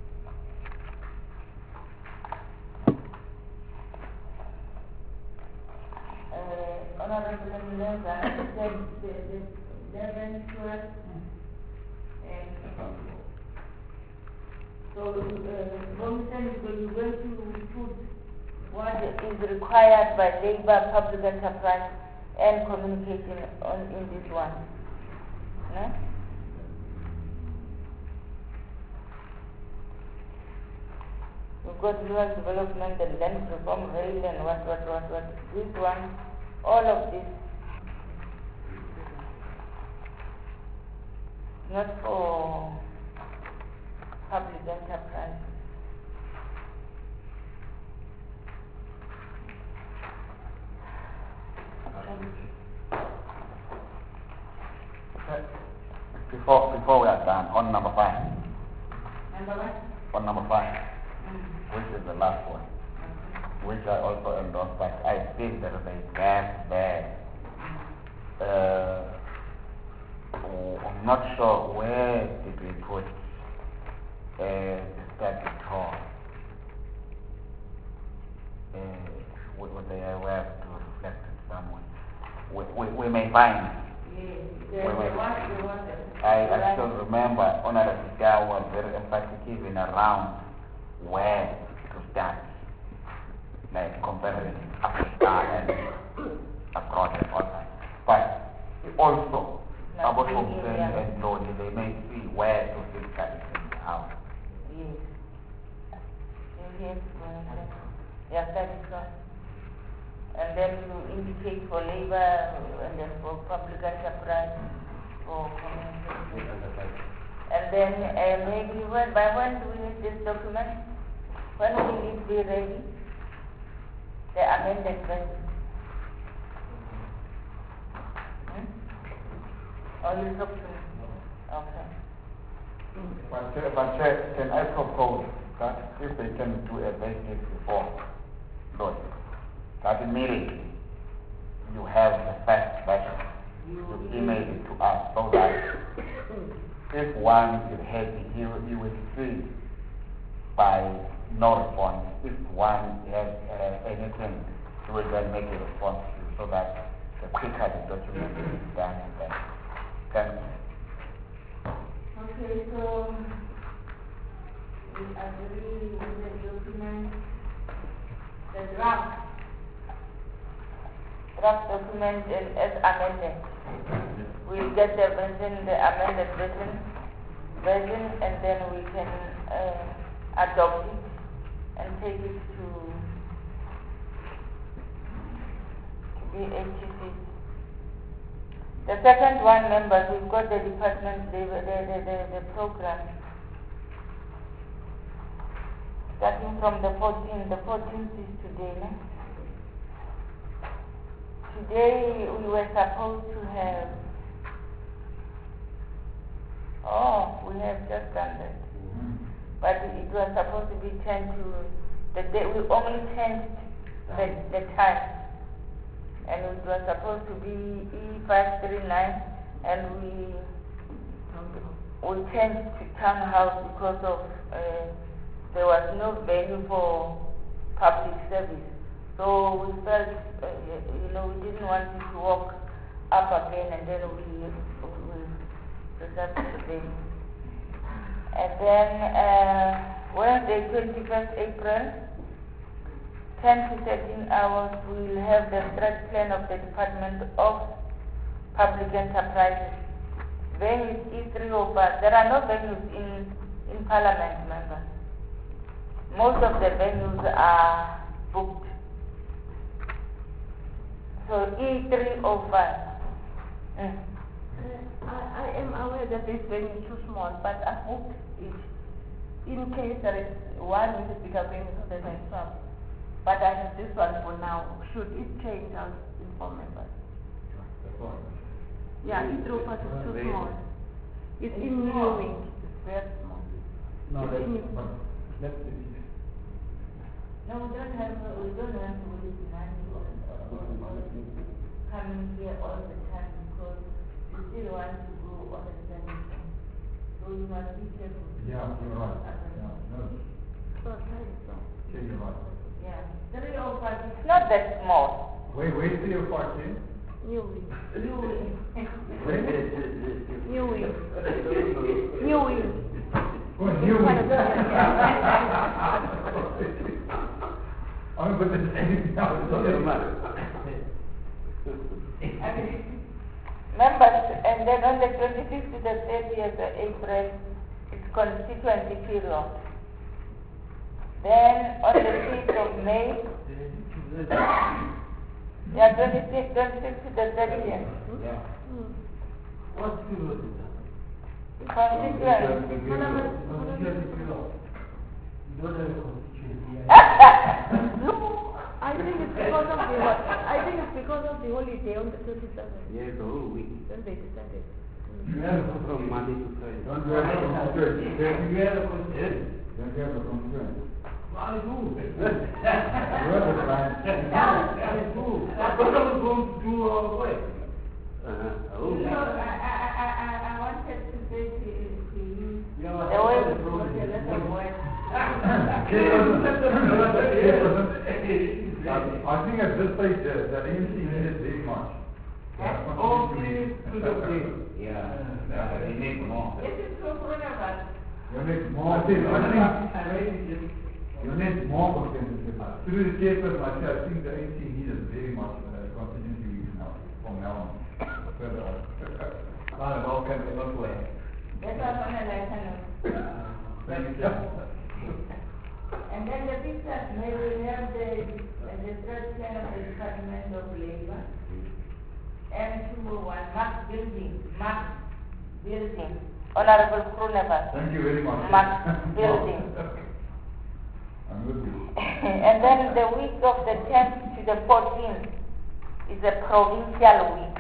[SPEAKER 1] Uh, Honorable Mileva said the, the eleven, twelve, and so uh, Commission is going to put what is required by labor, public enterprise, and communication on in this one. No? We've got rural development and land reform, rail and what, what, what, what. This one, all of this, not for public enterprise.
[SPEAKER 3] Before, before we are done, on number five.
[SPEAKER 1] Number one?
[SPEAKER 3] On number five. Which is the last one, which I also endorse, but I think there is a gap there. Uh, oh, I'm not sure where did we put uh, the statutory. Uh, we, we, we have to reflect it somewhere. We, we, we may find it.
[SPEAKER 1] Yes,
[SPEAKER 3] we may,
[SPEAKER 1] the one, the one that
[SPEAKER 3] I, I still remember Honorable Gao was very emphatic even around where to start, like comparing Africa and abroad and all that. But also, about concern and lonely, they may see where to fit that thing out.
[SPEAKER 1] Yes. Yes, yes, that is right. And then you indicate for labor and then for public enterprise, for community. And then uh, maybe when, by when do we need this document? When will it be ready? The amended version. Hmm? Or you talk to me? Okay.
[SPEAKER 3] But, uh, but uh, can I propose that if they can do a basic before, Lord, that immediately you have the first version, you email it to us so that if one is happy, he will, he will see by no response. If one has uh, anything, he will then make a response to you so that the quicker the document is done and then. Thank you.
[SPEAKER 1] Okay, so we agree with the document, the draft, draft document and as amended. We'll get the version, the amended version, version, and then we can uh, adopt it and take it to, to B H C. The second one, members, we've got the department, the, the, the, the, the program. Starting from the fourteenth, the fourteenth is today, no? Today we were supposed to have, oh, we have just done that. But it was supposed to be ten to, the day, we only changed the, the time. And it was supposed to be E five three nine, and we we changed to townhouse because of uh, there was no venue for public service. So we felt, uh, you know, we didn't want it to walk up again, and then we we reserved the venue. And then uh, Wednesday, twenty-first April, ten to thirteen hours, we will have the strat plan of the Department of Public Enterprises. Venues E three oh five. There are no venues in, in Parliament, members. Most of the venues are booked. So E three oh five. Mm.
[SPEAKER 6] Uh, I, I am aware that this venue is too small, but I booked it in case there is one with a bigger venue so that I swap. But I have this one for now. Should it change, I'll inform members. Yeah, Heathrow Park is too small. It's in Newing. It's very small.
[SPEAKER 2] No,
[SPEAKER 6] It's
[SPEAKER 2] let's,
[SPEAKER 6] in New-
[SPEAKER 2] but let's see.
[SPEAKER 1] No, we don't have, we don't have to waste money on, on, on coming here all the time because we still want to go on the same thing. So we must be careful.
[SPEAKER 2] Yeah, you're right. Yeah, no,
[SPEAKER 6] So time is long.
[SPEAKER 2] okay, you're right.
[SPEAKER 1] Yeah, three oh five, it's not that small.
[SPEAKER 2] Wait, wait till you're parking.
[SPEAKER 6] Newing.
[SPEAKER 1] You,
[SPEAKER 2] Wait.
[SPEAKER 6] Newing. Newing.
[SPEAKER 2] Oh, you. I mean, but the same now, it's not
[SPEAKER 1] members, and then on the twenty-fifth to the thirtieth of April, it's constituency period. Then on the fifth of May, yeah, twenty-sixth, twenty-sixth to the thirtieth.
[SPEAKER 4] Yeah.
[SPEAKER 6] Hmm.
[SPEAKER 4] What period is that?
[SPEAKER 1] Constituency.
[SPEAKER 4] You don't have a constituency.
[SPEAKER 6] No, I think it's because of the ho- I think it's because of the holiday on the twenty-seventh.
[SPEAKER 4] Yes, the whole week.
[SPEAKER 6] Then they decided.
[SPEAKER 2] You have a
[SPEAKER 4] From Monday to Friday.
[SPEAKER 2] Don't you have a constituency?
[SPEAKER 4] You have a constituency?
[SPEAKER 2] Don't you have a constituency?
[SPEAKER 4] I do.
[SPEAKER 2] You have a branch.
[SPEAKER 4] I do. But I was going to do all the way. Uh-huh. Oh.
[SPEAKER 1] You know, I, I, I, I, I wanted to say to, to you,
[SPEAKER 4] Yeah,
[SPEAKER 1] the way
[SPEAKER 4] that's
[SPEAKER 1] we
[SPEAKER 4] the
[SPEAKER 1] put a lot of work.
[SPEAKER 2] I think at this stage, the, the A N C needed very much. Yeah,
[SPEAKER 4] Oh,
[SPEAKER 2] continue
[SPEAKER 4] please,
[SPEAKER 2] to
[SPEAKER 4] to the
[SPEAKER 2] meet.
[SPEAKER 4] day. Yeah. They need more.
[SPEAKER 1] This is so coronavirus.
[SPEAKER 2] You need more, I think, I think you need more consensus. Through the chairperson, I say, I think the A N C needed very much uh, contingency now, from now on. Further on.
[SPEAKER 4] Ah, well, can we not wait?
[SPEAKER 1] That's what I want to let her know.
[SPEAKER 2] Thank you.
[SPEAKER 1] And then the fifth of May, we have the, the third plan of the Department of Labor. M two oh one, Max Building, Max Building. Honorable Kronever.
[SPEAKER 2] Thank you very much.
[SPEAKER 1] Max Building.
[SPEAKER 2] I'm with you.
[SPEAKER 1] And then the week of the tenth to the fourteenth is a provincial week.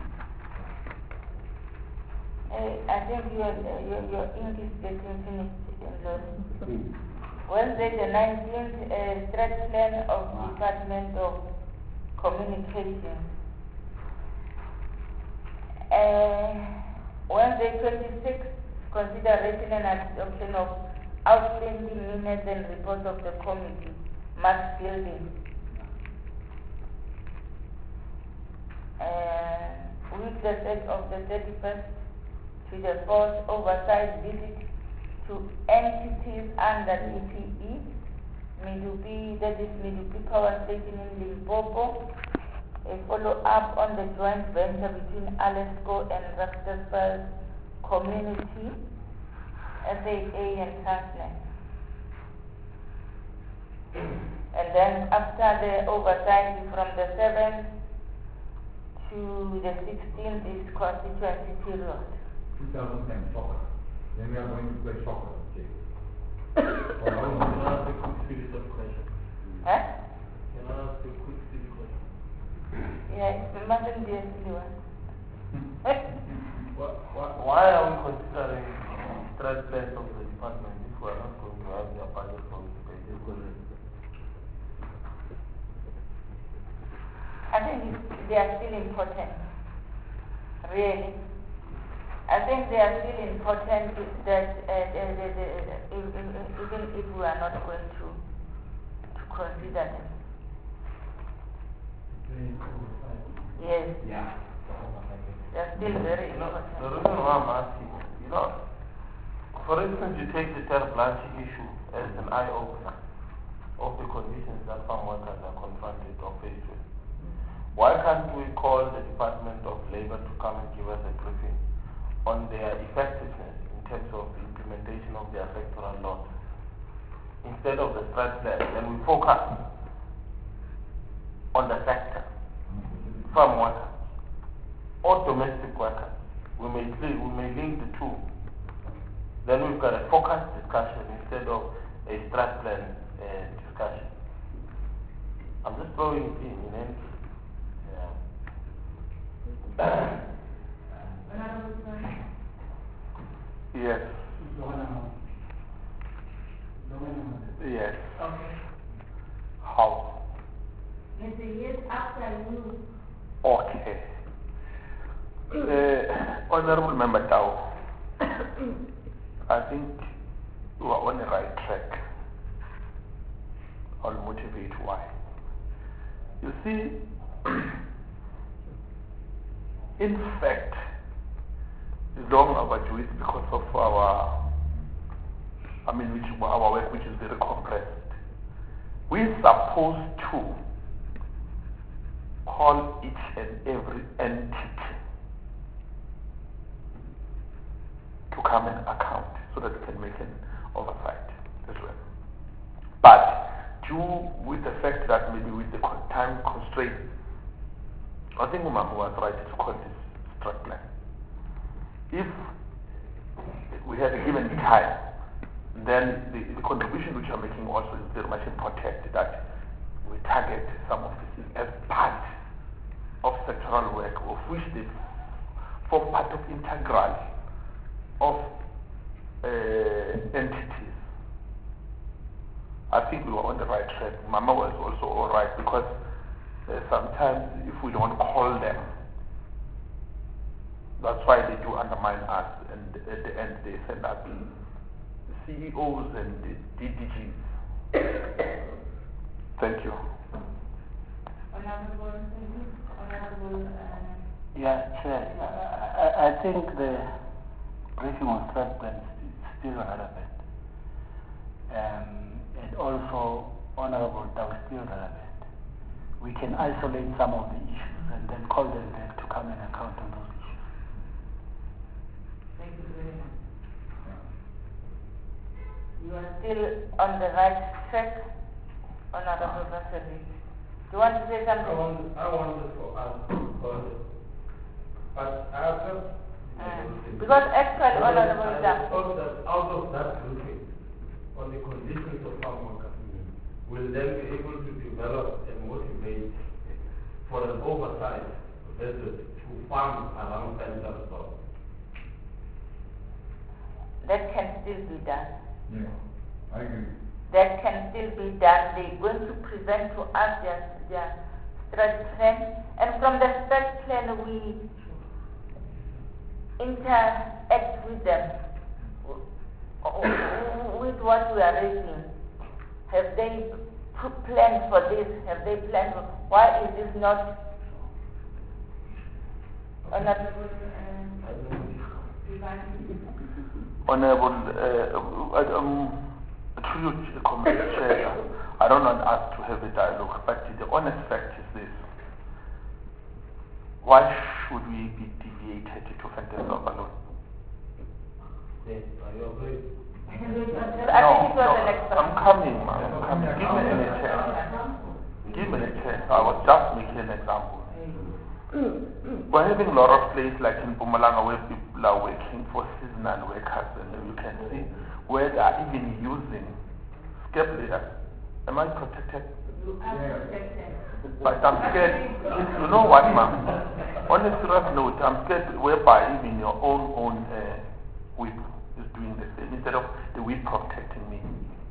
[SPEAKER 1] Uh, I think your, uh, your, your ink is getting finished in those. Wednesday the nineteenth, uh, strat plan of Department of Communication. Uh, Wednesday twenty-sixth, consideration and adoption of outstanding minutes and reports of the committee, Max Building. Uh, week the set of the thirty-first to the fourth, oversight visit to entities under E P E, Medupi, that is Medupi Power Station in Limpopo, a follow-up on the joint venture between Alesco and Rastafel's Community, S A A and Transnet. And then after the oversight from the seventh to the sixteenth is constituency period.
[SPEAKER 2] two thousand ten, soccer. Then we are going to play soccer. Okay.
[SPEAKER 4] Can I ask a quick series of questions?
[SPEAKER 1] Huh?
[SPEAKER 4] Can I ask a quick series of questions?
[SPEAKER 1] Yeah, it mustn't be a silly one.
[SPEAKER 4] Why, why, why are we considering strat plans of the department if we are not going to have their budget for it?
[SPEAKER 1] I think it's- they are still important. Really. I think they are still important that uh, the, the, the, if, if, even if we are not going to, to consider them. Yes,
[SPEAKER 4] Yeah.
[SPEAKER 1] they are still very
[SPEAKER 4] You know, the
[SPEAKER 1] important.
[SPEAKER 4] reason why I'm asking, you know, for instance, you take the Terre Blanche issue as an eye-opener of the conditions that farm workers are confronted or faced with. Why can't we call the Department of Labor to come and give us a briefing on their effectiveness in terms of the implementation of their sectoral laws instead of the strat plan, and we focus on the sector, farm workers or domestic workers. We may play, we may link the two. Then we've got a focused discussion instead of a strat plan uh, discussion. I'm just throwing it in in any case. Yeah.
[SPEAKER 8] Yes. Yes.
[SPEAKER 6] Okay.
[SPEAKER 8] How?
[SPEAKER 6] Let's say yes after you.
[SPEAKER 8] Okay. Uh, Honorable Member Tao, I think you are on the right track. I'll motivate why. You see, in fact, it's long overdue because of our, I mean, which, our work which is very compressed. We're supposed to call each and every entity to come and account so that we can make an oversight as well. But due with the fact that maybe with the time constraint, I think Umama was right to call this strat plan. If we had given time, then the, the contribution which you are making also is very much important, that we target some of this as part of sectoral work, of which they form part of integral of uh, entities. I think we were on the right track. Mama was also all right, because uh, sometimes if we don't call them, that's why they do undermine us, and at the end they send us C E Os and D D Gs. Thank you.
[SPEAKER 6] Honorable, Honorable, uh,
[SPEAKER 7] Yeah, Chair. I, I I think the briefing on strat plans is still relevant. Um, and also, Honorable, that is still relevant. We can isolate some of the issues and then call them back to come and account on those issues.
[SPEAKER 6] thank you very much.
[SPEAKER 1] You are still on the right track, Honorable Vasily. Do you want to say
[SPEAKER 4] I
[SPEAKER 1] something?
[SPEAKER 4] want, I wanted to ask because, but I have just
[SPEAKER 1] Uh, because actually, Honorable
[SPEAKER 4] I
[SPEAKER 1] Jam,
[SPEAKER 4] thought that out of that briefing on the conditions of farm workers, will then be able to develop and motivate for an oversight visit to farms around central stores.
[SPEAKER 1] that can still be done.
[SPEAKER 2] Yeah, I agree.
[SPEAKER 1] That can still be done. They're going to present to us their, their strat plan, and from the strat plan we interact with them with what we are raising. Have they planned for this? Have they planned for, why is this not
[SPEAKER 6] Honorable, uh,
[SPEAKER 8] Honorable, uh, um, to you, Comrade Chair, I don't want us to have a dialogue, but the honest fact is this. Why should we be deviated to Fantasy alone?
[SPEAKER 4] Yes, are you agree?
[SPEAKER 1] I think it
[SPEAKER 8] No,
[SPEAKER 1] was
[SPEAKER 8] no,
[SPEAKER 1] an extra.
[SPEAKER 8] I'm coming, man. I'm coming. Give me a chance. Give me a chance. I was just making an example. We're having a lot of places like in Mpumalanga where people are working for seasonal workers, and you can see where they are even using scab leaders. Am I protected? But I'm scared. You know what, ma'am? On a serious note, I'm scared whereby even your own own uh, whip is doing the same instead of the whip protecting me.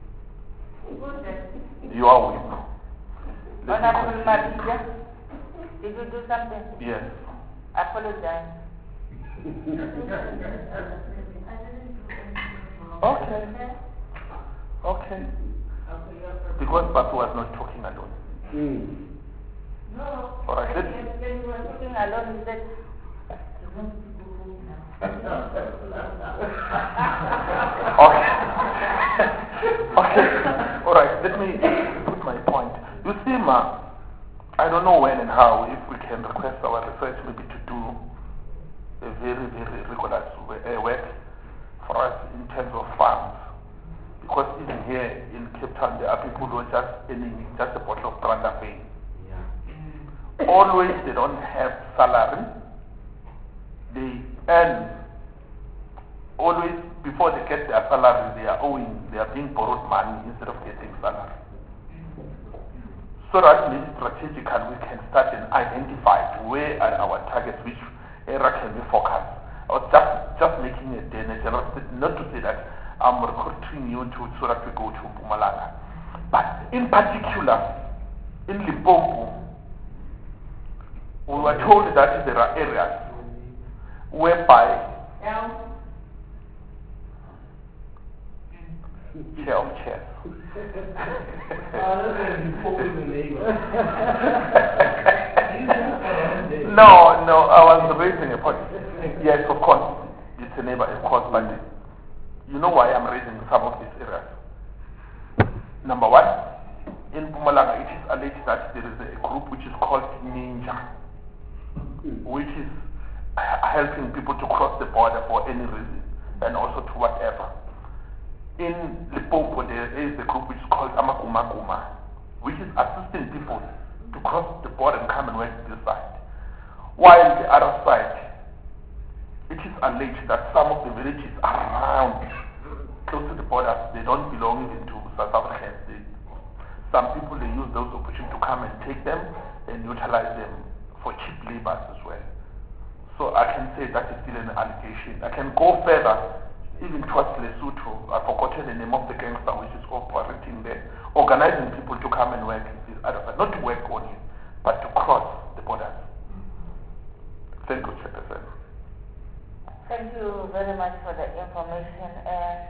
[SPEAKER 8] Your whip. Let me
[SPEAKER 1] Honorable
[SPEAKER 8] continue.
[SPEAKER 1] Mabija, did you do something?
[SPEAKER 8] Yes.
[SPEAKER 1] Apologize.
[SPEAKER 8] Okay. Okay. Because Papu was not talking alone.
[SPEAKER 6] no.
[SPEAKER 8] All right. Let,
[SPEAKER 1] When you were talking alone, you said,
[SPEAKER 8] okay. Okay. All right. Let me put my point. You see, ma, I don't know when and how, if we can request our research maybe to do a very, very rigorous work for us in terms of farms. Because even here in Cape Town, there are people who are just earning just a bottle of Brandafane. Yeah. Always, they don't have salary. They earn. Always, before they get their salary, they are owing, they are being borrowed money instead of getting salary. So that means strategically we can start and identify where are our targets, which area can be focused. I was just just making a, a general statement, not to say that I'm recruiting you to so that we go to Mpumalanga, but in particular in Limpopo, we were told that there are areas whereby
[SPEAKER 6] Yeah.
[SPEAKER 8] chair of chairs. No, no, I was raising a point. Yes, of course, it's a neighbor, of course, but you know why I'm raising some of these areas. Number one, in Mpumalanga, it is alleged that there is a group which is called Ninja, which is uh, helping people to cross the border for any reason, and also to whatever. In Limpopo, there is a group which is called Amakumaguma, which is assisting people to cross the border and come and work this side. While the other side, it is alleged that some of the villages around, close to the border, they don't belong even to South Africans. They, some people, they use those opportunities to come and take them and utilize them for cheap labor as well. So I can say that is still an allegation. I can go further, even towards Lesotho. I've forgotten the name of the gangster which is operating there, organizing people to come and work in this other side, not to work only, but to cross the borders. Thank you, Chairperson.
[SPEAKER 1] Thank you very much for the information. Uh,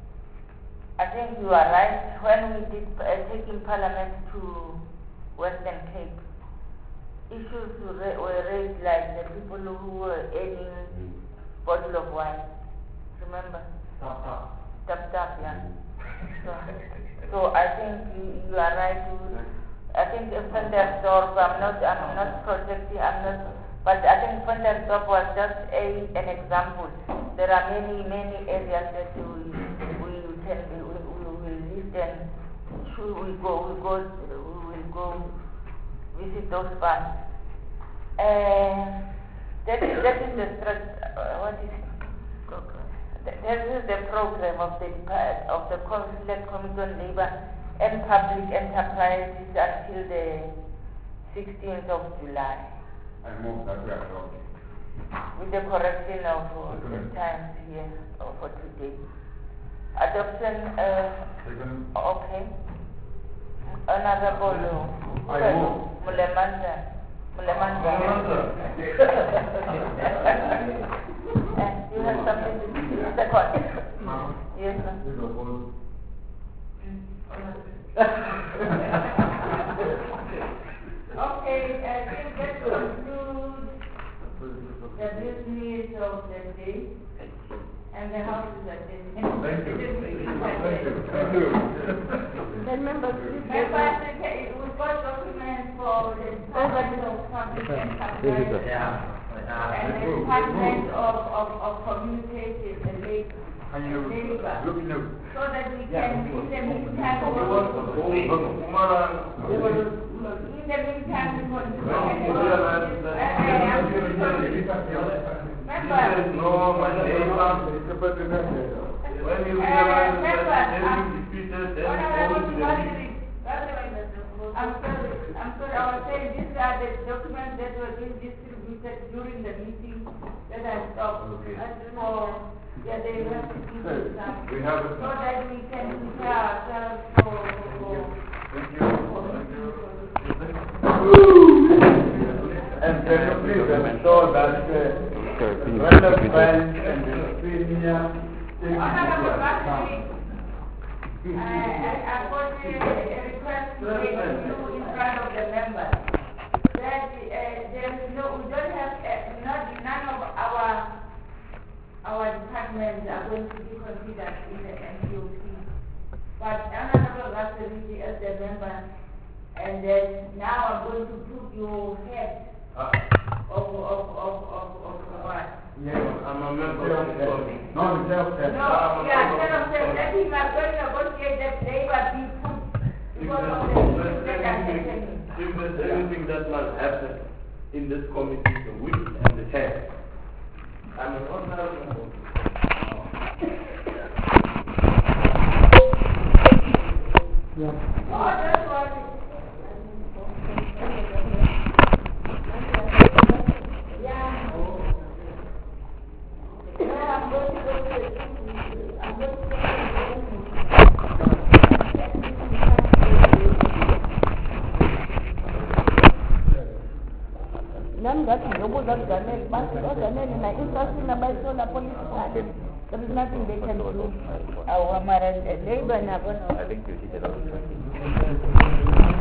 [SPEAKER 1] I think you are right. When we did uh, taking Parliament to Western Cape, issues were, were raised like the people who were earning bottle of wine. Remember?
[SPEAKER 4] Tap tap.
[SPEAKER 1] Tap tap, yeah. So, so I think you, you are right. You, I think if Ventersdorp, I'm not, I'm not projecting, I'm not, but I think Ventersdorp was just a, an example. There are many, many areas that we, we can, we, we, we will list and should we go, we go, we will go visit those farms. Uh, that is, that is the, uh, what is it? This is the program of the of the Select Committee on Labour and Public Enterprises until the sixteenth of July.
[SPEAKER 2] I move that we adopt.
[SPEAKER 1] With the correction of uh, the times here uh, for today. Adoption. Uh,
[SPEAKER 2] Second.
[SPEAKER 1] Okay. Honorable
[SPEAKER 2] I move.
[SPEAKER 1] Mulemanda. Mulemanda. And you have something to say? Second. Yes, sir. Okay, I think that concludes the business of the day. And the house is adjourned.
[SPEAKER 2] Thank you. Thank you. Thank you.
[SPEAKER 6] Then members, please get
[SPEAKER 1] Members, okay, we've got documents for the Department of Public Enterprise.
[SPEAKER 4] Yeah.
[SPEAKER 1] And the Department of, of, of Communications and Labor.
[SPEAKER 2] And you
[SPEAKER 1] Labor.
[SPEAKER 2] look new.
[SPEAKER 1] So that we can, in the meantime, in the meantime, we continue. Members,
[SPEAKER 4] No, my name when you realize that every defeated, then
[SPEAKER 1] Honorable
[SPEAKER 4] you
[SPEAKER 1] Marjorie, I'm sorry, I'm sorry, I was saying these are the documents that were being distributed during the meeting that I stopped.
[SPEAKER 2] Okay.
[SPEAKER 1] As for, yeah, they have to give us some,
[SPEAKER 2] We have it.
[SPEAKER 1] so that we can prepare ourselves for, for,
[SPEAKER 2] Thank you.
[SPEAKER 1] for,
[SPEAKER 2] Thank you.
[SPEAKER 1] for
[SPEAKER 2] And can you please ensure that uh, relevant and the senior
[SPEAKER 1] Honorable Marjorie, I, I, I've got a, a request to make you in front of the members. That uh, there is no, we don't have, uh, not, none of our, our departments are going to be considered in the N P O P. But Honorable Marjorie as the member, and then now I'm going to put your head
[SPEAKER 4] Uh,
[SPEAKER 1] of, of, of, of, of what?
[SPEAKER 4] yes, I'm a member of the committee.
[SPEAKER 2] No, the self
[SPEAKER 1] No, yeah, instead of saying, let him are going to negotiate that labor be put
[SPEAKER 4] If
[SPEAKER 1] because of the
[SPEAKER 4] there's
[SPEAKER 1] issues that are
[SPEAKER 4] anything,
[SPEAKER 1] happening.
[SPEAKER 4] if there's anything that must happen in this committee, the whip and the chair, I'm an honorable member.
[SPEAKER 1] Oh, that's what it yeah.
[SPEAKER 6] nami ngathi ngiyobuza kuZanele bathi oZanele na-interest nabayisola politically. There is nothing they can do.
[SPEAKER 1] Our Mara Labour,
[SPEAKER 9] I think you hit it out.